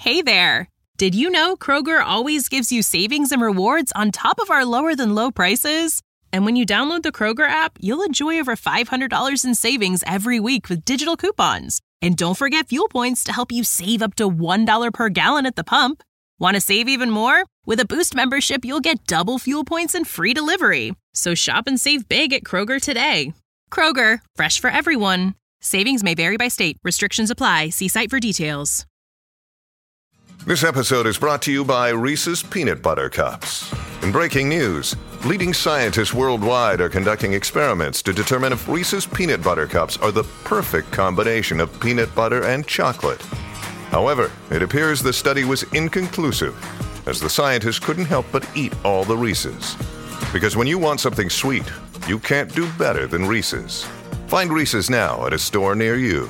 Hey there! Did you know Kroger always gives you savings and rewards on top of our lower-than-low prices? And when you download the Kroger app, you'll enjoy over $500 in savings every week with digital coupons. And don't forget fuel points to help you save up to $1 per gallon at the pump. Want to save even more? With a Boost membership, you'll get double fuel points and free delivery. So shop and save big at Kroger today. Kroger, fresh for everyone. Savings may vary by state. Restrictions apply. See site for details. This episode is brought to you by Reese's Peanut Butter Cups. In breaking news, leading scientists worldwide are conducting experiments to determine if Reese's Peanut Butter Cups are the perfect combination of peanut butter and chocolate. However, it appears the study was inconclusive, as the scientists couldn't help but eat all the Reese's. Because when you want something sweet, you can't do better than Reese's. Find Reese's now at a store near you.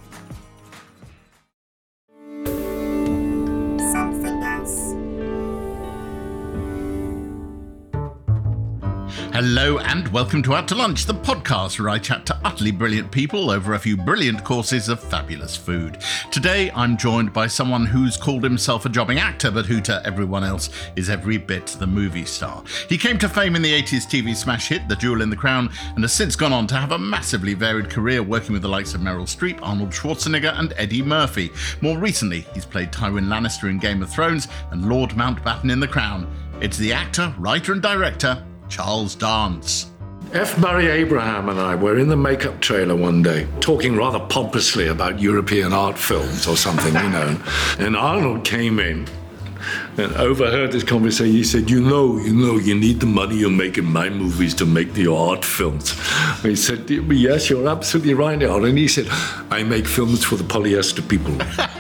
Hello and welcome to Out to Lunch, the podcast where I chat to utterly brilliant people over a few brilliant courses of fabulous food. Today I'm joined by someone who's called himself a jobbing actor, but who to everyone else is every bit the movie star. He came to fame in the 80s TV smash hit The Jewel in the Crown and has since gone on to have a massively varied career working with the likes of Meryl Streep, Arnold Schwarzenegger and Eddie Murphy. More recently, he's played Tywin Lannister in Game of Thrones and Lord Mountbatten in The Crown. It's the actor, writer and director, Charles Dance. F. Murray Abraham and I were in the makeup trailer one day, talking rather pompously about European art films or something, you know. And Arnold came in and overheard this conversation. He said, you know, you need the money you're making my movies to make the art films. I said, yes, you're absolutely right, Arnold. And he said, I make films for the polyester people.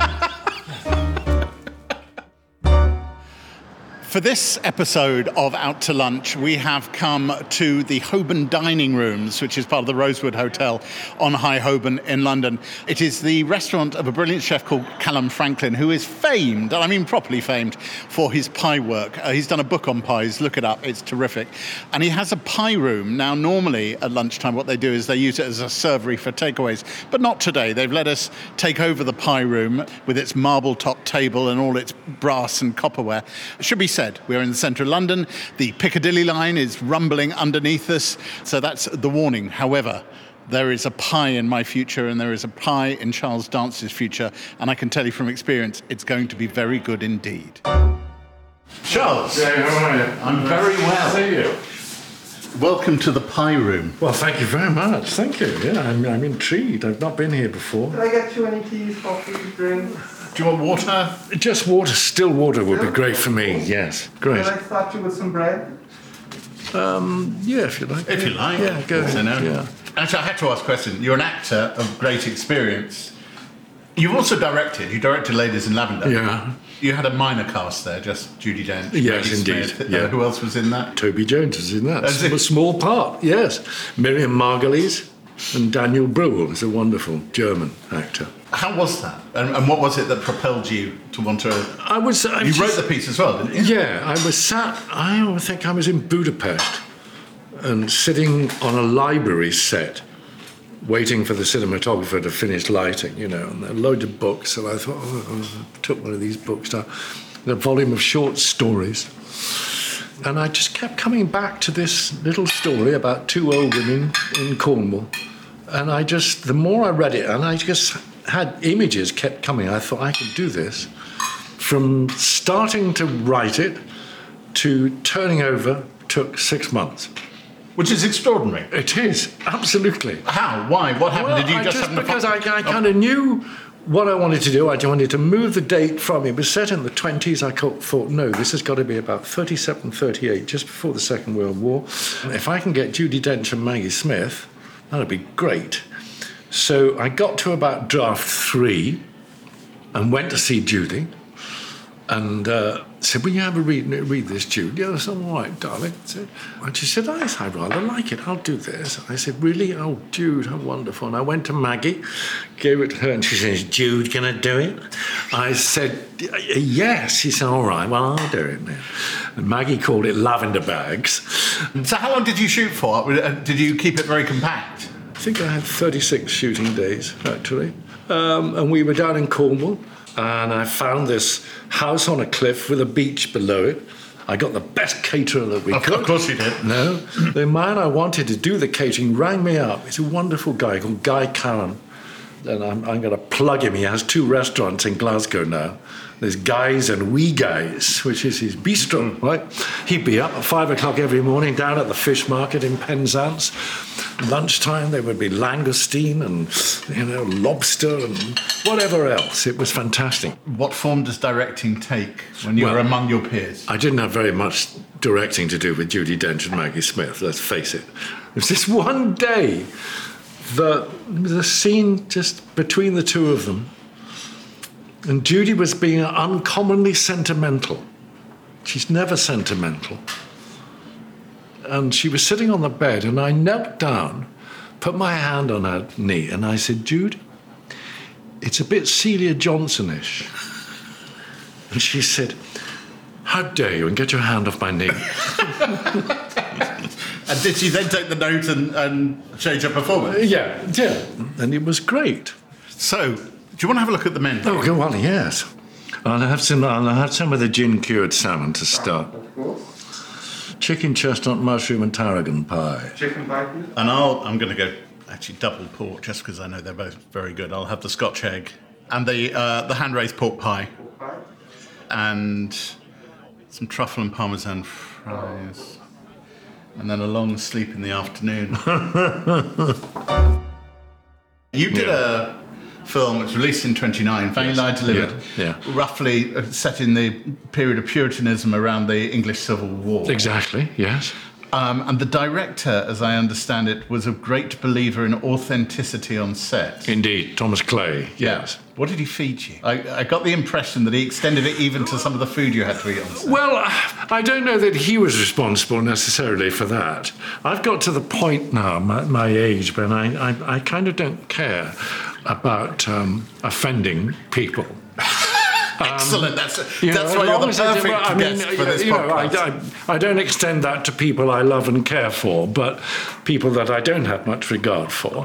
For this episode of Out to Lunch, we have come to the Holborn Dining Rooms, which is part of the Rosewood Hotel on High Holborn in London. It is the restaurant of a brilliant chef called Callum Franklin, who is famed, and I mean properly famed, for his pie work. He's done a book on pies, look it up, it's terrific. And he has a pie room. Now, normally at lunchtime, what they do is they use it as a servery for takeaways, but not today. They've let us take over the pie room with its marble-top table and all its brass and copperware. It should be said, we're in the centre of London. The Piccadilly line is rumbling underneath us, so that's the warning. However, there is a pie in my future and there is a pie in Charles Dance's future, and I can tell you from experience, it's going to be very good indeed. Charles. Yeah, how are you? I'm very well. See you. Welcome to the pie room. Well, thank you very much. Thank you. Yeah, I'm intrigued. I've not been here before. Can I get you any teas, coffee, drinks? Do you want water? Just water, still water would be great for me. Yes, great. Can I start you with some bread? Yeah, if you like. If you like. Yeah, go ahead. Yeah. Actually, I had to ask a question. You're an actor of great experience. You've also directed. You directed Ladies in Lavender. Yeah. You had a minor cast there, just Judi Dench. Yes, Maggie indeed. Smith. Yeah. Who else was in that? Toby Jones was in that. Is it? A small part, yes. Miriam Margolyes and Daniel Bruhl is a wonderful German actor. How was that? And what was it that propelled you to want to... You wrote the piece as well, didn't you? Yeah, I think I was in Budapest and sitting on a library set waiting for the cinematographer to finish lighting, you know, and there were loads of books, and I thought, I took one of these books down, a volume of short stories, and I just kept coming back to this little story about two old women in Cornwall, and the more I read it, and I just had images kept coming, I thought I could do this. From starting to write it to turning over took 6 months. Which is extraordinary. It is, absolutely. How? Why? What happened? Well, Did you just happen to... because I kind of knew what I wanted to do. I wanted to move the date from... It was set in the 20s. I thought, no, this has got to be about 37, 38, just before the Second World War. If I can get Judi Dench and Maggie Smith, that'd be great. So I got to about draft 3 and went to see Judi and said, will you have a read this, Jude? Yeah, that's all right, darling. And she said, I rather like it. I'll do this. I said, really? Oh, Jude, how wonderful. And I went to Maggie, gave it to her, and she says, Jude, can I do it? I said, yes. She said, all right, well, I'll do it now. And Maggie called it Lavender Bags. So how long did you shoot for? Did you keep it very compact? I think I had 36 shooting days, actually. And we were down in Cornwall. And I found this house on a cliff with a beach below it. I got the best caterer that we could. Of course you did. No. The man I wanted to do the catering rang me up. He's a wonderful guy called Guy Cowan. And I'm going to plug him. He has 2 restaurants in Glasgow now. There's Guys and Wee Guys, which is his bistro, right? He'd be up at 5 o'clock every morning down at the fish market in Penzance. Lunchtime, there would be langoustine and, lobster and whatever else. It was fantastic. What form does directing take when you were among your peers? I didn't have very much directing to do with Judi Dench and Maggie Smith, let's face it. It was this one day that the scene just between the two of them, and Judi was being uncommonly sentimental. She's never sentimental. And she was sitting on the bed, and I knelt down, put my hand on her knee, and I said, Jude, it's a bit Celia Johnson-ish. And she said, how dare you, and get your hand off my knee. And did she then take the note and change her performance? Yeah. And it was great. So, do you want to have a look at the menu? Oh, go on, yes. I'll have some of the gin-cured salmon to start. Of course. Chicken, chestnut, mushroom, and tarragon pie. Chicken pie, please. And I'm going to go actually double pork just because I know they're both very good. I'll have the Scotch egg and the hand-raised pork pie. Pork pie. And some truffle and parmesan fries. And then a long sleep in the afternoon. You did a film which was released in 1929, Fanny Lie Delivered, roughly set in the period of Puritanism around the English Civil War. Exactly, yes. And the director, as I understand it, was a great believer in authenticity on set. Indeed, Thomas Clay, yes. What did he feed you? I got the impression that he extended it even to some of the food you had to eat on set. Well, I don't know that he was responsible necessarily for that. I've got to the point now, my age, when I kind of don't care about offending people. Excellent. That's why you're the perfect guest for this podcast. I don't extend that to people I love and care for, but people that I don't have much regard for.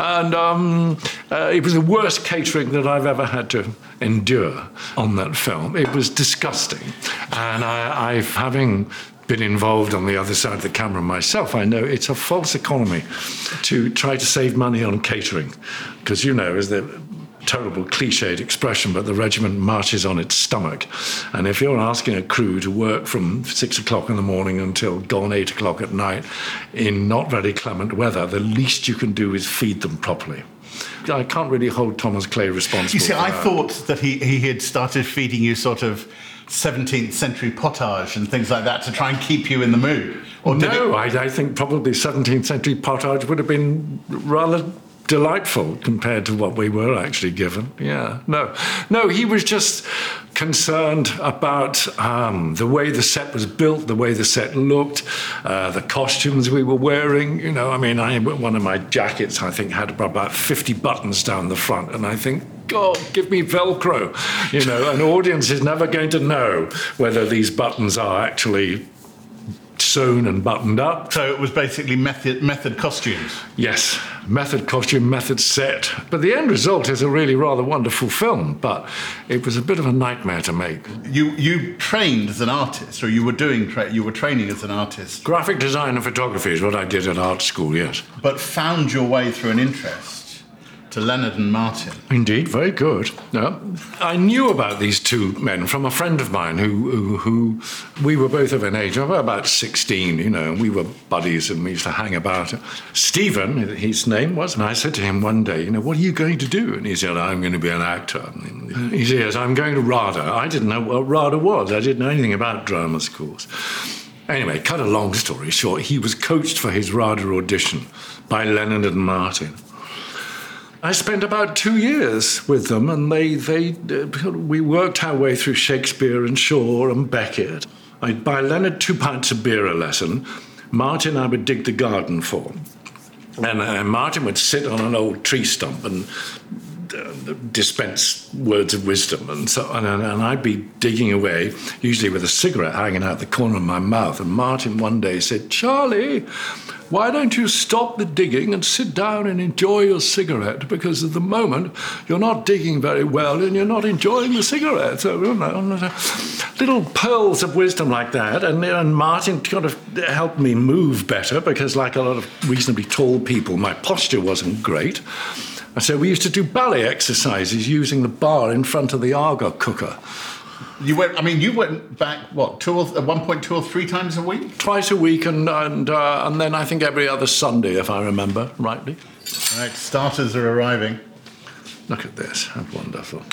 And it was the worst catering that I've ever had to endure on that film. It was disgusting. And I've having been involved on the other side of the camera myself, I know it's a false economy to try to save money on catering. Because, as the terrible cliched expression, but the regiment marches on its stomach. And if you're asking a crew to work from 6 o'clock in the morning until gone 8 o'clock at night in not very clement weather, the least you can do is feed them properly. I can't really hold Thomas Clay responsible. You see, I that. thought that he had started feeding you sort of 17th century pottage and things like that to try and keep you in the mood. Or no, I think probably 17th century pottage would have been rather delightful compared to what we were actually given. Yeah, no, he was just concerned about the way the set was built, the way the set looked, the costumes we were wearing. One of my jackets, I think, had about 50 buttons down the front, and I think, God, give me Velcro. An audience is never going to know whether these buttons are actually sewn and buttoned up. So it was basically method costumes. Yes, method costume, method set. But the end result is a really rather wonderful film, but it was a bit of a nightmare to make. You trained as an artist, or you were training as an artist? Graphic design and photography is what I did at art school, yes. But found your way through an interest to Leonard and Martin. Indeed, very good. No, I knew about these two men from a friend of mine who we were both of an age, about 16, and we were buddies and we used to hang about. Stephen, his name was, and I said to him one day, what are you going to do? And he said, I'm going to be an actor. He said, yes, I'm going to RADA. I didn't know what RADA was. I didn't know anything about drama schools. Anyway, cut a long story short, he was coached for his RADA audition by Leonard and Martin. I spent about 2 years with them, and we worked our way through Shakespeare and Shaw and Beckett. I'd buy Leonard 2 pints of beer a lesson. Martin I would dig the garden for. And Martin would sit on an old tree stump and dispense words of wisdom, and I'd be digging away, usually with a cigarette hanging out the corner of my mouth. And Martin one day said, "Charlie, why don't you stop the digging and sit down and enjoy your cigarette? Because at the moment you're not digging very well and you're not enjoying the cigarette." So, little pearls of wisdom like that. And Martin kind of helped me move better because, like a lot of reasonably tall people, my posture wasn't great. So we used to do ballet exercises using the bar in front of the Argot cooker. You went back, at one point 2 or 3 times a week? Twice a week, and then I think every other Sunday, if I remember rightly. Right, starters are arriving. Look at this, how wonderful.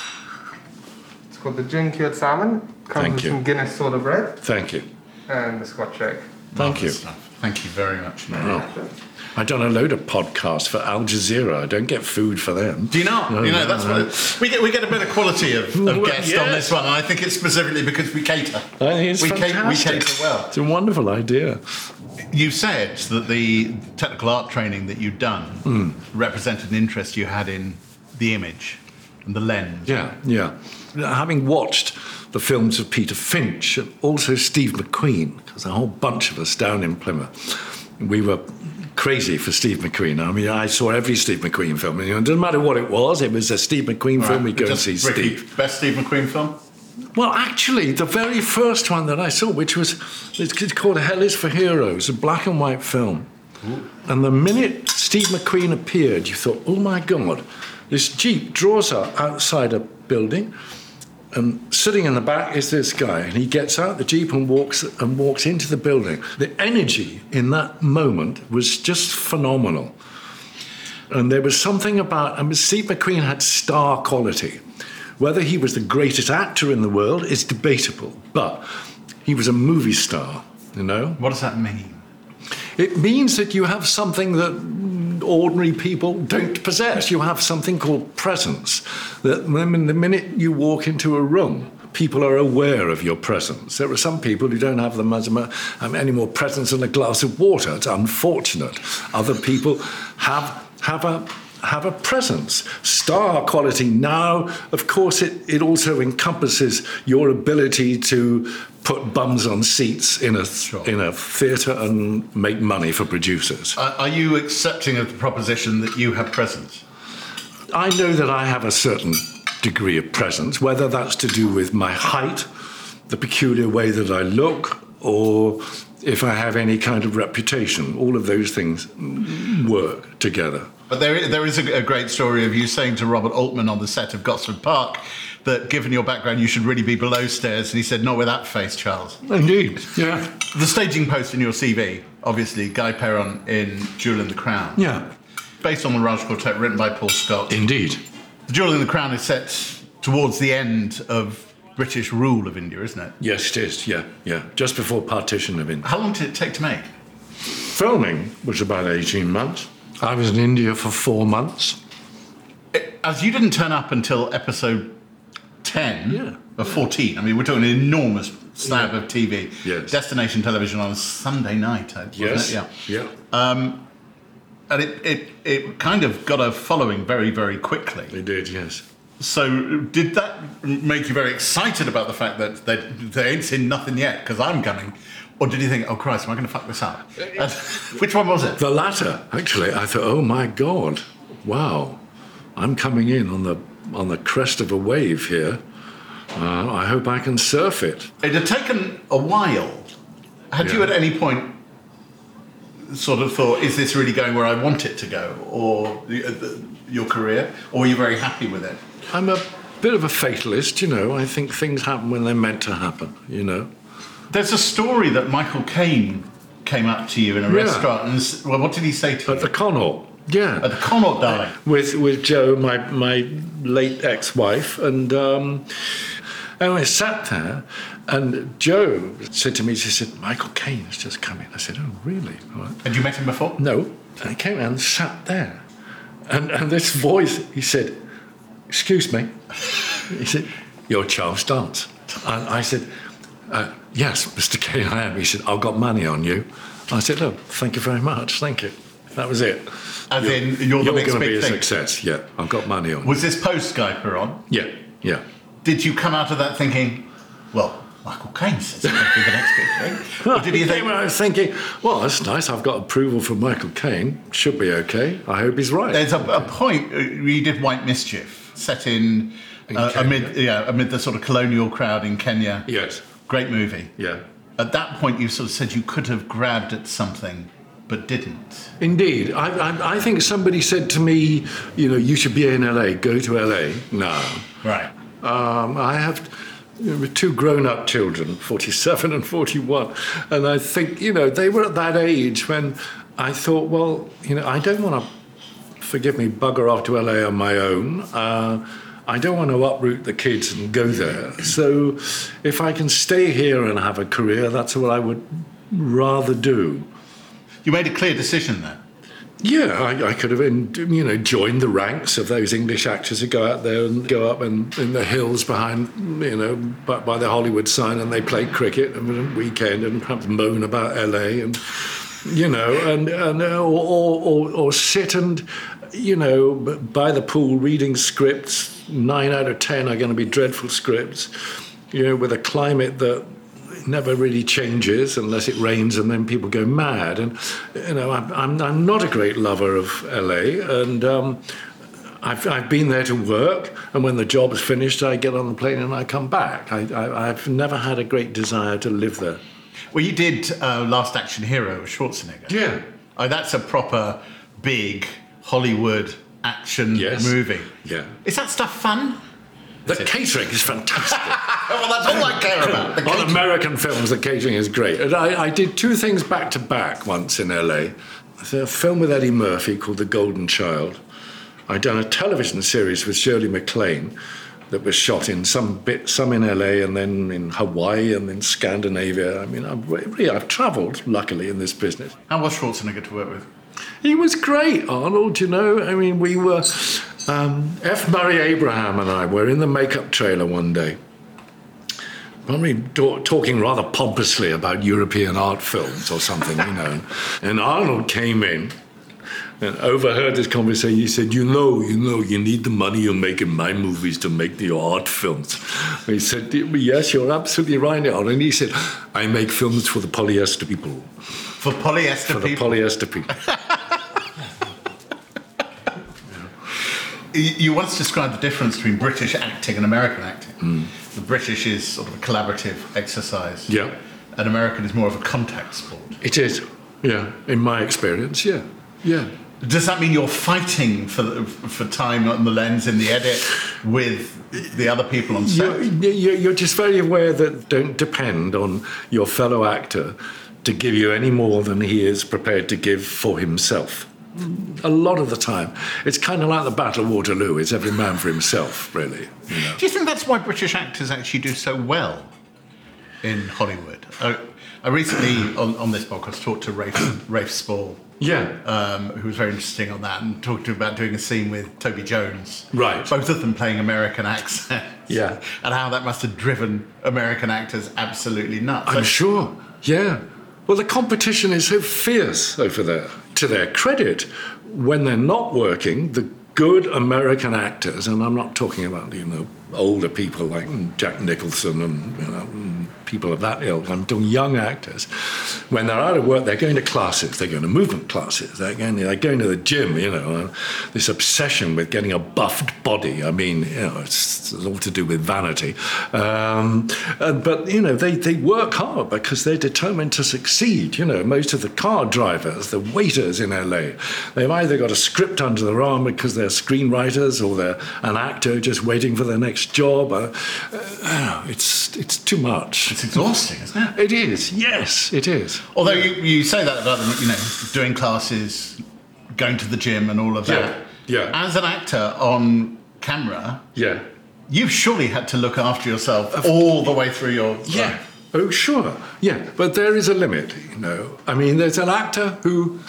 It's called the gin cured salmon. Comes Thank with you. some Guinness soda bread Thank you. and the Scotch egg. Thank you. Thank you very much. Oh. I've done a load of podcasts for Al Jazeera. I don't get food for them. Do you not? No, That's what we get a better quality of guests on yes. this one, and I think it's specifically because we cater. It's we fantastic. cater well. It's a wonderful idea. You said that the technical art training that you'd done represented an interest you had in the image and the lens. Yeah. Having watched the films of Peter Finch and also Steve McQueen, because a whole bunch of us down in Plymouth, we were crazy for Steve McQueen. I mean, I saw every Steve McQueen film. It doesn't matter what it was a Steve McQueen film, we'd go and see Ricky, Steve. Best Steve McQueen film? Well, actually, the very first one that I saw, it's called Hell is for Heroes, a black and white film. Ooh. And the minute Steve McQueen appeared, you thought, oh my God, this Jeep draws up outside a building, and sitting in the back is this guy, and he gets out the Jeep and walks into the building. The energy in that moment was just phenomenal. And there was something about, Steve McQueen had star quality. Whether he was the greatest actor in the world is debatable, but he was a movie star, you know? What does that mean? It means that you have something that ordinary people don't possess. You have something called presence. That the minute you walk into a room, people are aware of your presence. There are some people who don't have any more presence than a glass of water. It's unfortunate. Other people have a presence. Star quality now, of course, it also encompasses your ability to put bums on seats in a theatre and make money for producers. Are you accepting of the proposition that you have presence? I know that I have a certain degree of presence, whether that's to do with my height, the peculiar way that I look, or if I have any kind of reputation. All of those things work together. But there is a great story of you saying to Robert Altman on the set of Gosford Park that given your background you should really be below stairs, and he said, "Not with that face, Charles." Indeed, yeah. The staging post in your CV, obviously, Guy Perron in Jewel in the Crown. Yeah. Based on the Raj Quartet, written by Paul Scott. Indeed. The Jewel in the Crown is set towards the end of British rule of India, isn't it? Yes, it is, yeah. Just before partition of India. How long did it take to make? Filming was about 18 months. I was in India for 4 months. As you didn't turn up until episode 10 or 14. I mean, we're talking an enormous slab of TV. Yes. Destination television on a Sunday night, wasn't Yes. it? Yeah. And it kind of got a following very, very quickly. It did, yes. So did that make you very excited about the fact that they ain't seen nothing yet, because I'm coming? Or did you think, oh Christ, am I going to fuck this up? Which one was it? The latter, actually. I thought, oh my God, wow, I'm coming in on the crest of a wave here. I hope I can surf it. It had taken a while. Had you at any point sort of thought, is this really going where I want it to go? Or your career? Or were you very happy with it? I'm a bit of a fatalist, you know. I think things happen when they're meant to happen, you know. There's a story that Michael Caine came up to you in a restaurant and, well, what did he say to you? At the Connaught, yeah. At the Connaught, darling. With Jo, my late ex-wife, and I sat there, and Jo said to me, she said, "Michael Caine has just come in." I said, "Oh, really?" All right. Had you met him before? No. And he came around and sat there. And this voice, he said, "Excuse me." He said, "You're Charles Dance." And I said, "Yes, Mr. Caine, I am." He said, "I've got money on you." I said, "Oh, thank you very much, thank you." That was it. As in, you're the next going to big be a thing. Success. Yeah, I've got money on. Was this post-Skyper? Yeah. Did you come out of that thinking, well, Michael Caine says it's going to be the next big thing? Or did you think... I was thinking, well, that's nice. I've got approval from Michael Caine. Should be okay. I hope he's right. There's a point where you did White Mischief, set in amid the sort of colonial crowd in Kenya. Yes. Great movie. Yeah. At that point, you sort of said you could have grabbed at something, but didn't. Indeed. I think somebody said to me, you should be in LA. Go to LA now. Right. I have two grown-up children, 47 and 41, and I think, they were at that age when I thought, well, I don't want to, forgive me, bugger off to LA on my own. I don't want to uproot the kids and go there. So if I can stay here and have a career, that's what I would rather do. You made a clear decision then. Yeah, I could have, joined the ranks of those English actors who go out there and go up in the hills behind, by the Hollywood sign, and they play cricket on a weekend and perhaps moan about LA and, or sit and, by the pool reading scripts. 9 out of 10 are going to be dreadful scripts, with a climate that never really changes unless it rains, and then people go mad. And I'm not a great lover of LA, and I've been there to work, and when the job's finished, I get on the plane and I come back. I've never had a great desire to live there. Well, you did Last Action Hero with Schwarzenegger. Yeah. That's a proper big Hollywood action movie. Yeah. Is that stuff fun? The catering is fantastic. Well, that's all I care about. On American films, the catering is great. And I did two things back to back once in LA. A film with Eddie Murphy called The Golden Child. I'd done a television series with Shirley MacLaine that was shot in some in LA and then in Hawaii and then Scandinavia. I mean, I've travelled, luckily, in this business. How was Schwarzenegger to work with? He was great, Arnold, I mean, we were... F. Murray Abraham and I were in the makeup trailer one day, probably talking rather pompously about European art films or something, And Arnold came in and overheard this conversation. He said, you need the money you make in my movies to make the art films. He said, yes, you're absolutely right, Arnold. And he said, I make films for the polyester people. For polyester people? For the polyester people. You once described the difference between British acting and American acting. The British is sort of a collaborative exercise. Yeah. And American is more of a contact sport. It is, yeah, in my experience, yeah. Does that mean you're fighting for time on the lens in the edit with the other people on set? You're just very aware that don't depend on your fellow actor to give you any more than he is prepared to give for himself. A lot of the time. It's kind of like the Battle of Waterloo. It's every man for himself, really. Do you think that's why British actors actually do so well in Hollywood? I recently, on this podcast, talked to Rafe Spall. Yeah. Who was very interesting on that, and talked about doing a scene with Toby Jones. Right. Both of them playing American accents. Yeah. And how that must have driven American actors absolutely nuts. I'm sure. Yeah. Well, the competition is so fierce over there. To their credit, when they're not working, the good American actors, and I'm not talking about, older people like Jack Nicholson and, people of that ilk, I'm talking young actors. When they're out of work, they're going to classes, they're going to movement classes, they're going to the gym, this obsession with getting a buffed body. I mean, it's all to do with vanity. But, they work hard because they're determined to succeed. Most of the car drivers, the waiters in LA, they've either got a script under their arm because they're screenwriters or they're an actor just waiting for their next job. It's too much. It's exhausting, isn't it? It is, yes, it is. Although you say that about them, doing classes, going to the gym and all of that. Yeah. As an actor on camera, you've surely had to look after yourself all the way through your life. Oh, sure. Yeah, but there is a limit, I mean, there's an actor who...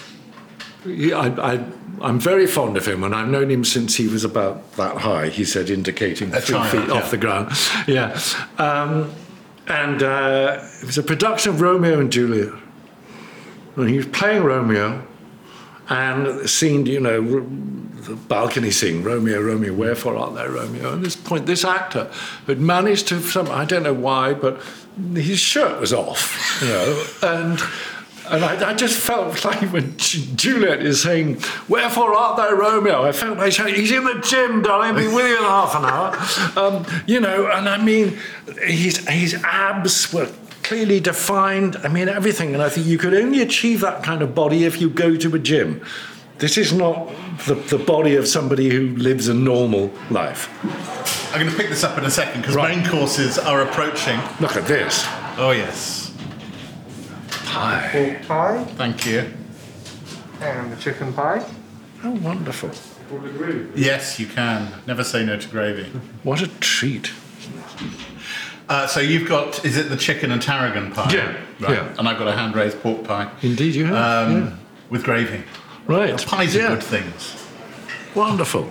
I'm very fond of him, and I've known him since he was about that high, he said, indicating 3 feet off the ground. Yeah. And it was a production of Romeo and Juliet. And he was playing Romeo, and the scene, the balcony scene, Romeo, Romeo, wherefore art thou, Romeo? At this point, this actor had managed to, I don't know why, but his shirt was off, and I just felt like when Juliet is saying, wherefore art thou, Romeo? I felt like he's in the gym, darling, be with you in half an hour. And I mean, his abs were clearly defined. I mean, everything. And I think you could only achieve that kind of body if you go to a gym. This is not the body of somebody who lives a normal life. I'm going to pick this up in a second because main courses are approaching. Look at this. Oh, yes. Pie. Pie. Thank you. And the chicken pie. How wonderful. Yes, you can. Never say no to gravy. What a treat. So you've got, is it the chicken and tarragon pie? Yeah. Right. Yeah. And I've got a hand-raised pork pie. Indeed you have. With gravy. Right. Pies are good things. Wonderful.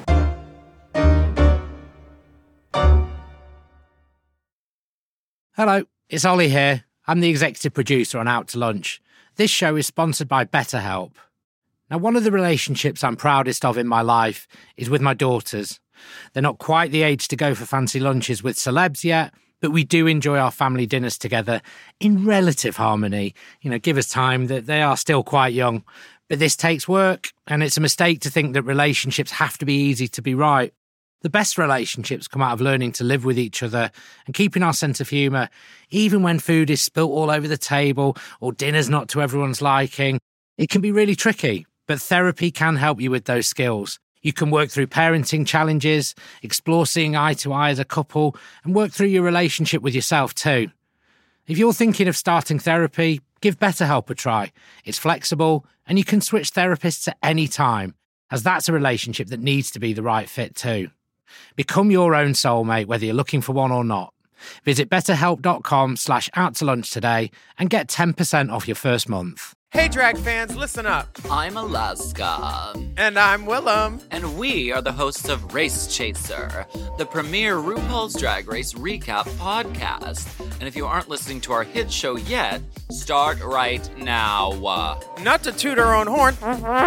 Hello, it's Ollie here. I'm the executive producer on Out to Lunch. This show is sponsored by BetterHelp. Now, one of the relationships I'm proudest of in my life is with my daughters. They're not quite the age to go for fancy lunches with celebs yet, but we do enjoy our family dinners together in relative harmony. Give us time, that they are still quite young. But this takes work, and it's a mistake to think that relationships have to be easy to be right. The best relationships come out of learning to live with each other and keeping our sense of humour, even when food is spilt all over the table or dinner's not to everyone's liking. It can be really tricky, but therapy can help you with those skills. You can work through parenting challenges, explore seeing eye to eye as a couple, and work through your relationship with yourself too. If you're thinking of starting therapy, give BetterHelp a try. It's flexible, and you can switch therapists at any time, as that's a relationship that needs to be the right fit too. Become your own soulmate, whether you're looking for one or not. Visit betterhelp.com/outtolunch today and get 10% off your first month. Hey, drag fans, listen up. I'm Alaska. And I'm Willem. And we are the hosts of Race Chaser, the premier RuPaul's Drag Race recap podcast. And if you aren't listening to our hit show yet, start right now. Not to toot our own horn,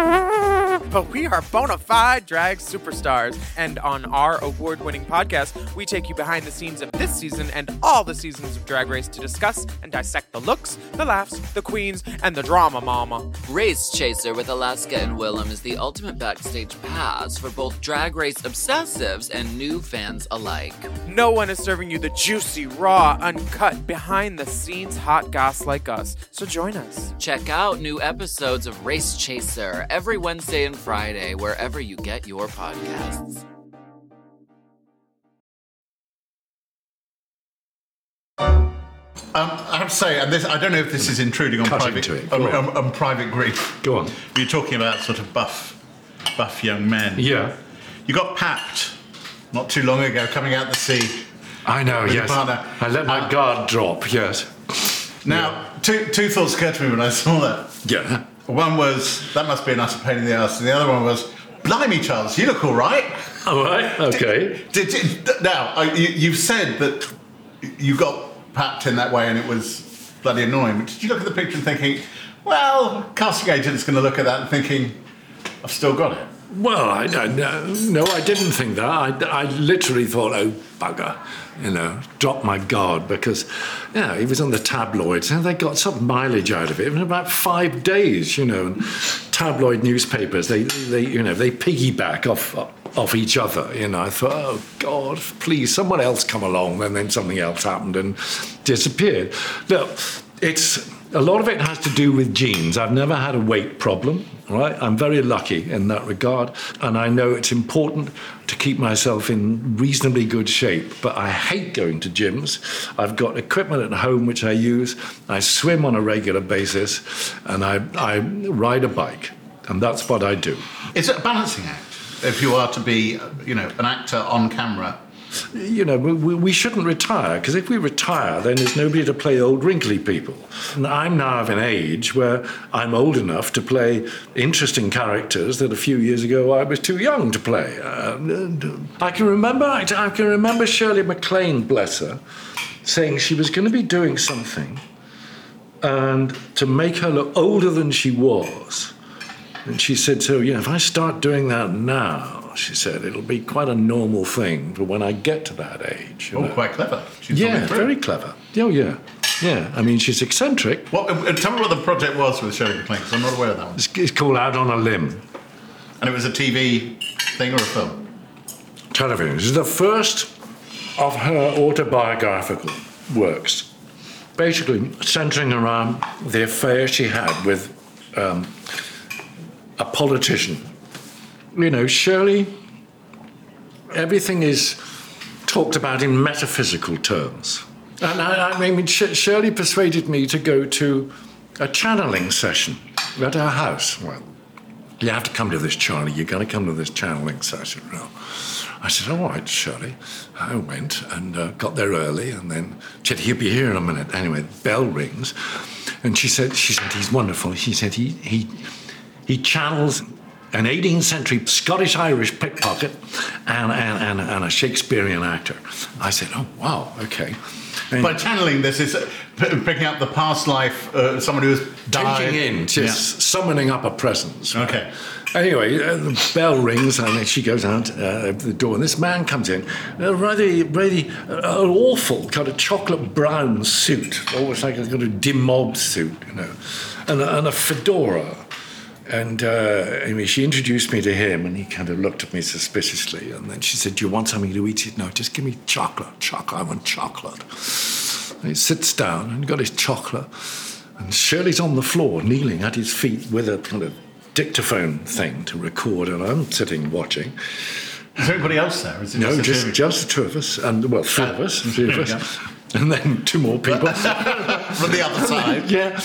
but we are bona fide drag superstars. And on our award-winning podcast, we take you behind the scenes of this season and all the seasons of Drag Race to discuss and dissect the looks, the laughs, the queens, and the drama, mama. Race Chaser with Alaska and Willem is the ultimate backstage pass for both Drag Race obsessives and new fans alike. No one is serving you the juicy, raw, uncut, behind-the-scenes hot goss like us. So join us. Check out new episodes of Race Chaser every Wednesday and Friday, wherever you get your podcasts. I have to say, and I don't know if this is intruding on private grief. Go on. You're talking about sort of buff young men. Yeah. You got papped not too long ago, coming out the sea. I know, yes. I let my guard drop, yes. Now, two thoughts occurred to me when I saw that. Yeah. One was, that must be an utter pain in the arse, and the other one was, blimey, Charles, you look all right. All right, okay. Now, you've said that you got papped in that way and it was bloody annoying, but did you look at the picture and thinking, well, casting agent's going to look at that and thinking, I've still got it? Well, I didn't think that. I literally thought, oh, bugger, dropped my guard because, he was on the tabloids and they got some mileage out of it in about 5 days, and tabloid newspapers, they piggyback off each other, I thought, oh, God, please, someone else come along, and then something else happened and disappeared. Look, a lot of it has to do with genes. I've never had a weight problem, right? I'm very lucky in that regard, and I know it's important to keep myself in reasonably good shape, but I hate going to gyms. I've got equipment at home which I use. I swim on a regular basis, and I ride a bike, and that's what I do. Is it a balancing act if you are to be, an actor on camera? We shouldn't retire, because if we retire, then there's nobody to play old wrinkly people. And I'm now of an age where I'm old enough to play interesting characters that a few years ago I was too young to play. I can remember Shirley MacLaine, bless her, saying she was going to be doing something, and to make her look older than she was, And she said, so, if I start doing that now, she said, it'll be quite a normal thing for when I get to that age. Quite clever. She's very clever. Oh, yeah. Yeah, I mean, she's eccentric. Tell me what the project was with Shirley MacLaine, because I'm not aware of that one. It's called Out on a Limb. And it was a TV thing or a film? Television. This is the first of her autobiographical works, basically centering around the affair she had with a politician. Shirley, everything is talked about in metaphysical terms. And I mean, Shirley persuaded me to go to a channeling session at her house. Well, you have to come to this, Charlie. You've got to come to this channeling session. Well, I said, all right, Shirley. I went and got there early, and then she said, he'll be here in a minute. Anyway, the bell rings, and she said, he's wonderful. She said, he channels an 18th century Scottish-Irish pickpocket and a Shakespearean actor. I said, oh, wow, okay. And by channeling, this is picking up the past life, someone who has died. Taking in, just summoning up a presence. Okay. Anyway, the bell rings and then she goes out the door, and this man comes in, really an awful kind of chocolate brown suit, almost like a kind of demobbed suit, and a fedora. And anyway, she introduced me to him, and he kind of looked at me suspiciously. And then she said, do you want something to eat? He said, no, just give me chocolate. I want chocolate. And he sits down and got his chocolate. And Shirley's on the floor, kneeling at his feet with a kind of dictaphone thing to record. And I'm sitting watching. Is there anybody else there? Is it no, just the two of us. And, well, three of us. And then two more people. From the other side. Yeah.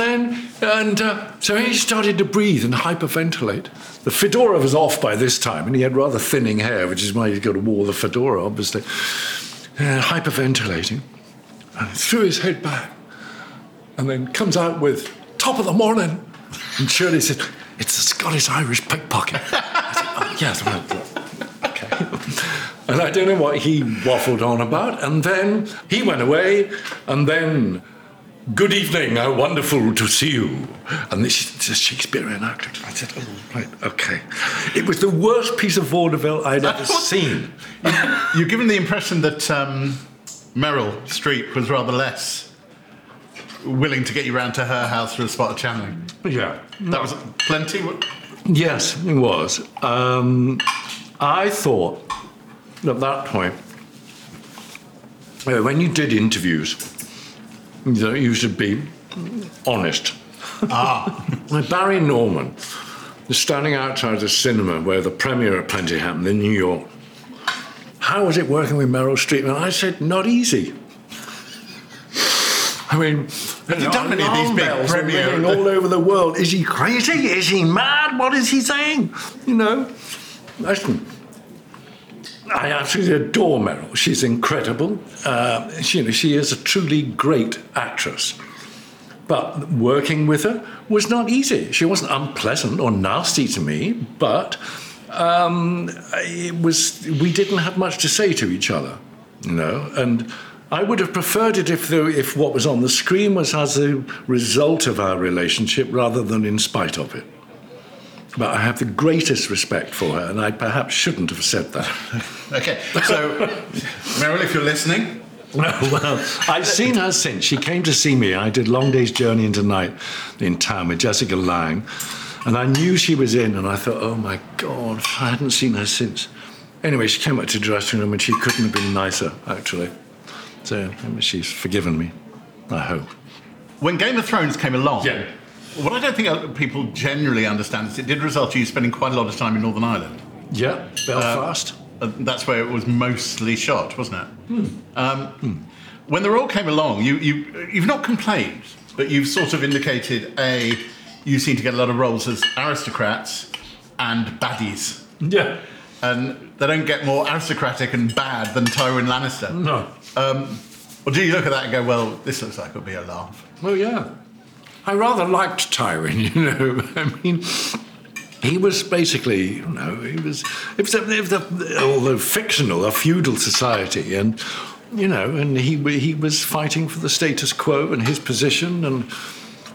So he started to breathe and hyperventilate. The fedora was off by this time, and he had rather thinning hair, which is why he's got to wear the fedora, obviously. Hyperventilating. And threw his head back. And then comes out with, top of the morning. And Shirley said, it's a Scottish-Irish pickpocket. I said, oh, yes, well, okay. And I don't know what he waffled on about. And then he went away, and then, good evening, how wonderful to see you. And this is a Shakespearean actor. I said, oh, right, okay. It was the worst piece of vaudeville I'd ever seen. You're given the impression that Meryl Streep was rather less willing to get you round to her house for a spot of channeling. Yeah. That was plenty? Yes, it was. I thought, at that point, when you did interviews, you should be honest. Barry Norman was standing outside the cinema where the premiere of Plenty happened in New York. How was it working with Meryl Streep? And I said, not easy. I mean, have you done many of these big premieres all over the world? Is he crazy? Is he mad? What is he saying? Listen. I absolutely adore Meryl. She's incredible. She is a truly great actress. But working with her was not easy. She wasn't unpleasant or nasty to me, but we didn't have much to say to each other, And I would have preferred it if what was on the screen was as a result of our relationship rather than in spite of it. But I have the greatest respect for her, and I perhaps shouldn't have said that. Okay, so, Meryl, if you're listening... Well, I've seen her since. She came to see me. I did Long Day's Journey into Night in town with Jessica Lange, and I knew she was in, and I thought, oh, my God, I hadn't seen her since. Anyway, she came up to the dressing room, and she couldn't have been nicer, actually. So she's forgiven me, I hope. When Game of Thrones came along... Yeah. What I don't think people generally understand is it did result in you spending quite a lot of time in Northern Ireland. Yeah, Belfast. That's where it was mostly shot, wasn't it? When the role came along, you've not complained, but you've sort of indicated, you seem to get a lot of roles as aristocrats and baddies. Yeah. And they don't get more aristocratic and bad than Tywin Lannister. No. Or do you look at that and go, well, this looks like it'll be a laugh? Well, yeah. I rather liked Tywin, I mean, he was basically, although fictional, a feudal society, and, and he was fighting for the status quo and his position, and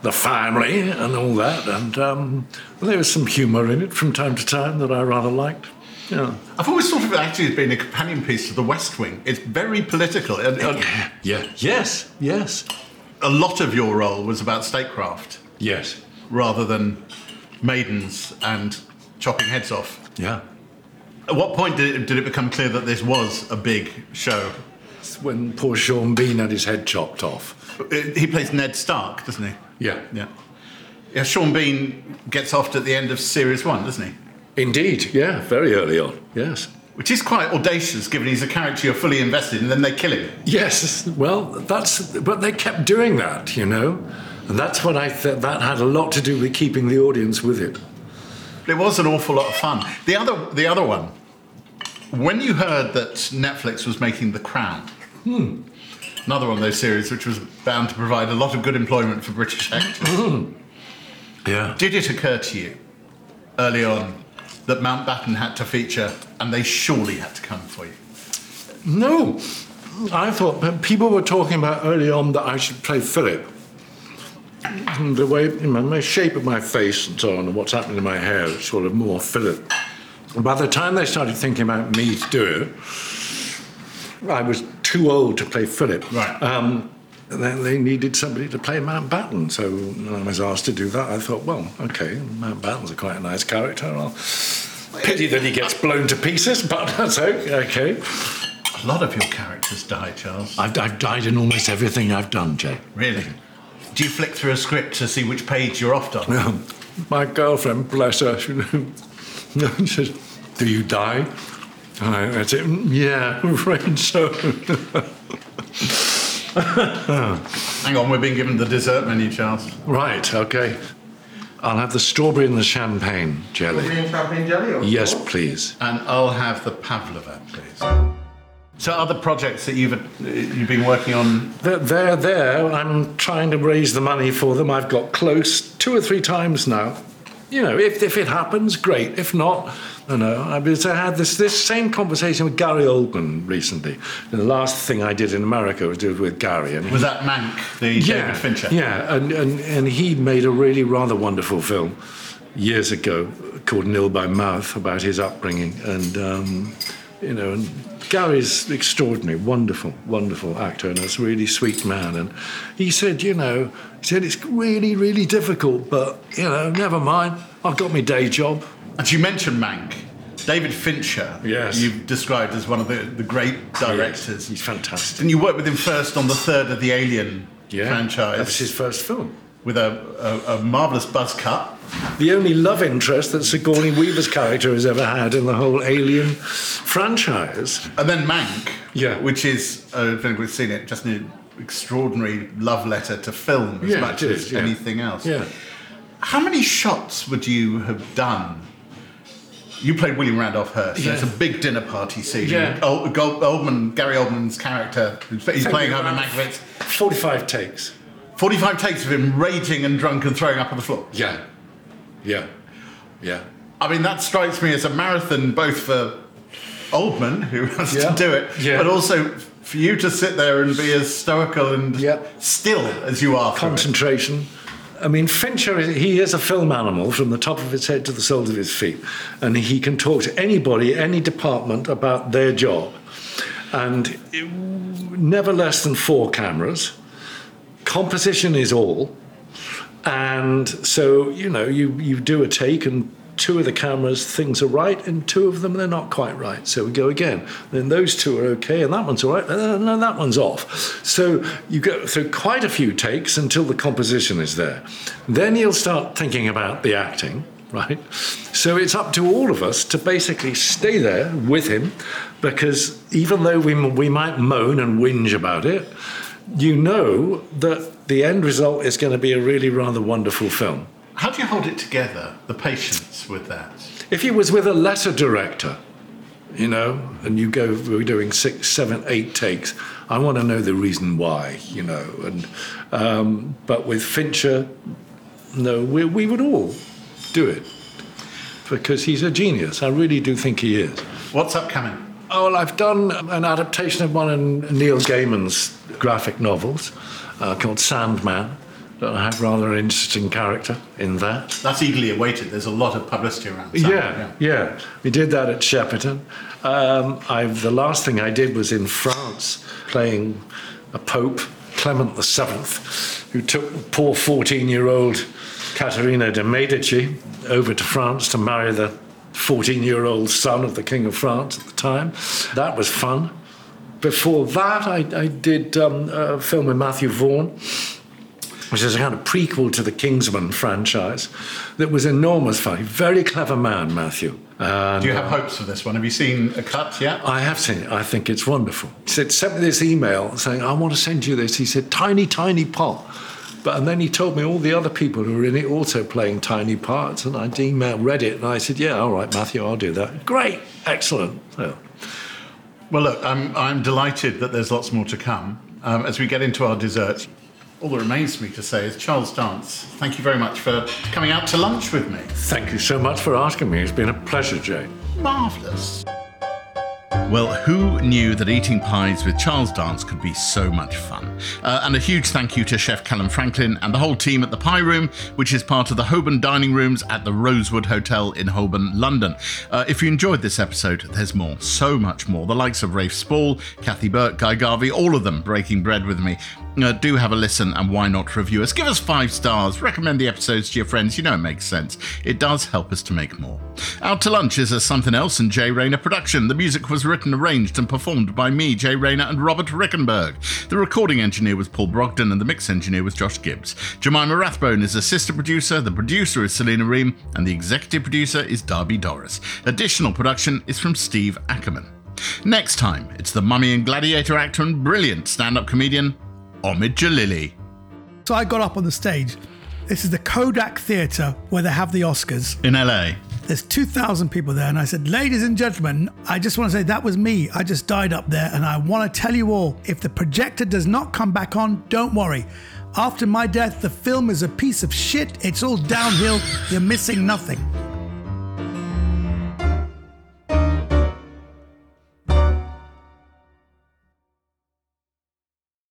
the family and all that. And there was some humour in it from time to time that I rather liked. Yeah. I've always thought of it actually as being a companion piece to The West Wing. It's very political. Yes. A lot of your role was about statecraft. Yes. Rather than maidens and chopping heads off. Yeah. At what point did it become clear that this was a big show? It's when poor Sean Bean had his head chopped off. He plays Ned Stark, doesn't he? Yeah. Yeah, Sean Bean gets offed at the end of Series 1, doesn't he? Indeed, yeah, very early on, yes. Which is quite audacious, given he's a character you're fully invested in, and then they kill him. Yes, well, but they kept doing that, you know, and that's what I thought, that had a lot to do with keeping the audience with it. It was an awful lot of fun. The other one, when you heard that Netflix was making The Crown, another one of those series which was bound to provide a lot of good employment for British actors, yeah. Did it occur to you early on that Mountbatten had to feature, and they surely had to come for you? No. I thought people were talking about early on that I should play Philip. And the way, you know, the shape of my face and so on, and what's happening to my hair, it's sort of more Philip. And by the time they started thinking about me to do it, I was too old to play Philip. Right. And then they needed somebody to play Mountbatten, so when I was asked to do that, I thought, well, okay, Mountbatten's quite a nice character. Pity that he gets blown to pieces, but that's okay. A lot of your characters die, Charles. I've died in almost everything I've done, Jay. Really? Do you flick through a script to see which page you're off on? My girlfriend, bless her, she says, do you die? And I said, yeah, I'm afraid so. Hang on, we're being given the dessert menu, Charles. Right, okay. I'll have the strawberry and the champagne jelly. Strawberry and champagne jelly? Yes, please. And I'll have the pavlova, please. So other projects that you've been working on? They're there. I'm trying to raise the money for them. I've got close 2 or 3 times now. You know, if it happens, great. If not, I had this same conversation with Gary Oldman recently. And the last thing I did in America was with Gary. And was that Mank, the David Fincher? Yeah, and he made a really rather wonderful film years ago called Nil by Mouth about his upbringing. And, and Gary's extraordinary, wonderful, wonderful actor and a really sweet man. And he said, it's really, really difficult, but, never mind. I've got my day job. And you mentioned Mank. David Fincher, yes, you've described as one of the great directors. He's fantastic. And you worked with him first on the third of the Alien franchise. That was his first film. With a marvellous buzz cut. The only love interest that Sigourney Weaver's character has ever had in the whole Alien franchise. And then Mank, which is, if anybody's seen it, just an extraordinary love letter to film as much as anything else. Yeah. How many shots would you have done? You played William Randolph Hearst. So it's a big dinner party scene. Yeah. Gary Oldman's character, he's playing Herman Mankiewicz. 45 takes. 45 takes of him raging and drunk and throwing up on the floor. Yeah. I mean, that strikes me as a marathon, both for Oldman, who has to do it, but also for you to sit there and be as stoical and still as you are. Concentration. I mean, Fincher, he is a film animal from the top of his head to the soles of his feet. And he can talk to anybody, any department about their job. And never less than 4 cameras. Composition is all. And so, you do a take and 2 of the cameras, things are right, and 2 of them, they're not quite right. So we go again. Then those 2 are okay, and that one's all right, no, that one's off. So you go through quite a few takes until the composition is there. Then you'll start thinking about the acting, right? So it's up to all of us to basically stay there with him, because even though we might moan and whinge about it, you know that the end result is going to be a really rather wonderful film. How do you hold it together, the patience with that? If he was with a lesser director, and we're doing 6, 7, 8 takes, I want to know the reason why, but with Fincher, no, we would all do it because he's a genius. I really do think he is. What's upcoming? Oh, well, I've done an adaptation of one of Neil Gaiman's graphic novels called Sandman. I have rather an interesting character in that. That's eagerly awaited. There's a lot of publicity around. Yeah. We did that at Shepperton. The last thing I did was in France, playing a Pope, Clement VII, who took poor 14-year-old Caterina de' Medici over to France to marry the 14-year-old son of the King of France at the time. That was fun. Before that, I did a film with Matthew Vaughn, which is a kind of prequel to the Kingsman franchise, that was enormous fun. Very clever man, Matthew. And, do you have hopes for this one? Have you seen a cut yet? I have seen it. I think it's wonderful. He sent me this email saying, I want to send you this. He said, tiny, tiny pot. And then he told me all the other people who were in it also playing tiny parts, and I read it, and I said, yeah, all right, Matthew, I'll do that. Great, excellent. So. Well, look, I'm delighted that there's lots more to come. As we get into our desserts, all that remains for me to say is, Charles Dance, thank you very much for coming out to lunch with me. Thank you so much for asking me. It's been a pleasure, Jane. Marvellous. Well, who knew that eating pies with Charles Dance could be so much fun? And a huge thank you to Chef Callum Franklin and the whole team at the Pie Room, which is part of the Holborn Dining Rooms at the Rosewood Hotel in Holborn, London. If you enjoyed this episode, there's more, so much more. The likes of Rafe Spall, Kathy Burke, Guy Garvey, all of them breaking bread with me. Do have a listen, and why not review us? Give us 5 stars, recommend the episodes to your friends. You know it makes sense. It does help us to make more. Out to Lunch is a Something Else and Jay Rayner production. The music was written, arranged and performed by me, Jay Rayner, and Robert Rickenberg. The recording engineer was Paul Brogdon and the mix engineer was Josh Gibbs. Jemima Rathbone is assistant producer, the producer is Selena Ream, and the executive producer is Darby Doris. Additional production is from Steve Ackerman. Next time, it's the Mummy and Gladiator actor and brilliant stand-up comedian, Omid Jalili. So I got up on the stage. This is the Kodak Theatre where they have the Oscars. In LA. There's 2,000 people there, and I said, ladies and gentlemen, I just want to say that was me. I just died up there, and I want to tell you all, if the projector does not come back on, don't worry. After my death, the film is a piece of shit. It's all downhill. You're missing nothing.